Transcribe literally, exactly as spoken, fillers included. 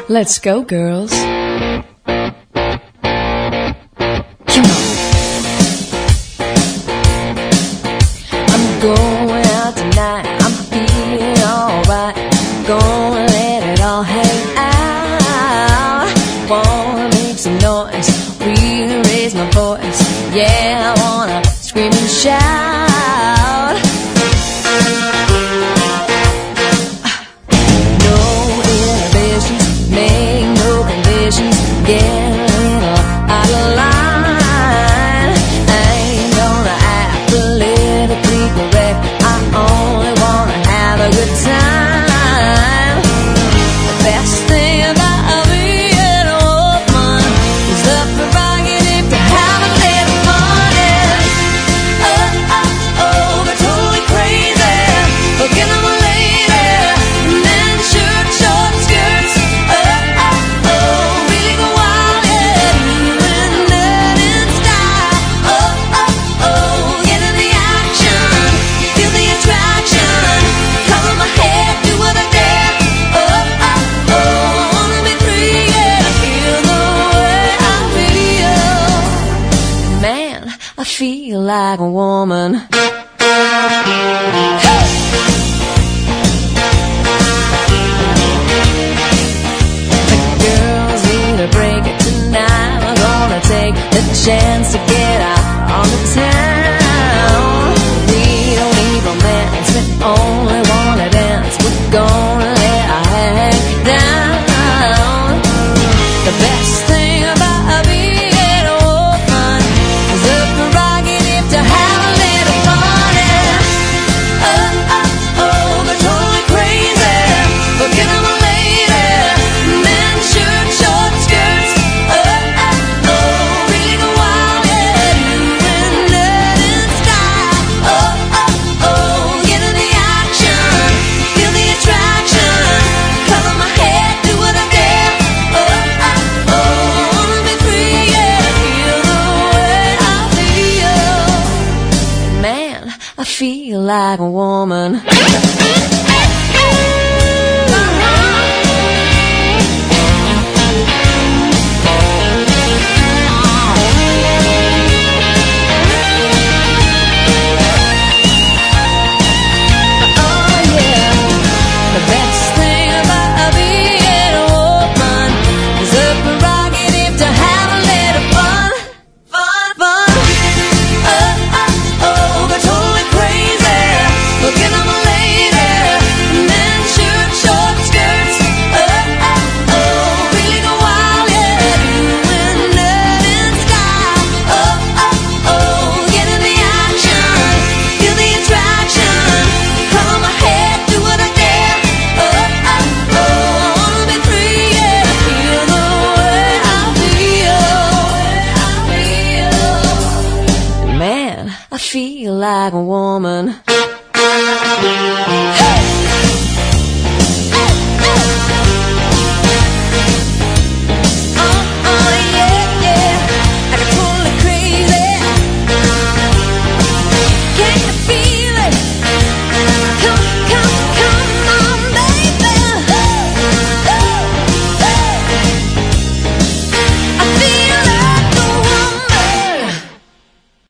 Let's go, girls. Going out tonight, I'm feeling alright. Gonna let it all hang out. Wanna make some noise, really raise my voice. Yeah, I wanna scream and shout. No inhibitions, make no conditions. Get a little out of line. I ain't gonna act politically correct. I only wanna have a good time. The best thing about being a woman is the prerogative to have a little fun. And oh, oh, oh, we're totally crazy. Forget I'm a lady. Men, shirt, short skirts. Oh, oh, oh, really go wild, yeah. Doing that in style. Oh, oh, oh, get in the action. Feel the attraction. Cover my head, do what I dare. Oh, oh, oh, wanna be free, yeah. Feel the way I feel. Man, I feel like a woman. Hey! The girls need a break tonight. We're gonna take the chance to get out on the town. We don't need romance, we only wanna dance. We're gonna let our hair hang down. The best thing about being a woman is the prerogative to have a little fun. And oh, oh, oh, we're totally crazy. Forget I'm a lady. Men, shirt, short skirts. Oh, oh, oh, really go wild, yeah. Doing that in style. Oh, oh, oh, get in the action. Feel the attraction. Cover my head, do what I dare. Oh, oh, oh, wanna be free, yeah. Feel the way I feel. Man, I feel like a woman. The best thing about being a woman is the prerogative to have a little fun, fun, fun. Oh, oh, oh, we're totally crazy. Forget I'm a lady. Men, shirt, short skirts. Oh, oh, oh, really go wild, yeah. Doing that in style. Oh, oh, oh, get in the action. Feel the attraction. Cover my head, do what I dare. Oh, oh, oh, wanna be free, yeah. Feel the way I feel. Man, I feel like a woman. Hey!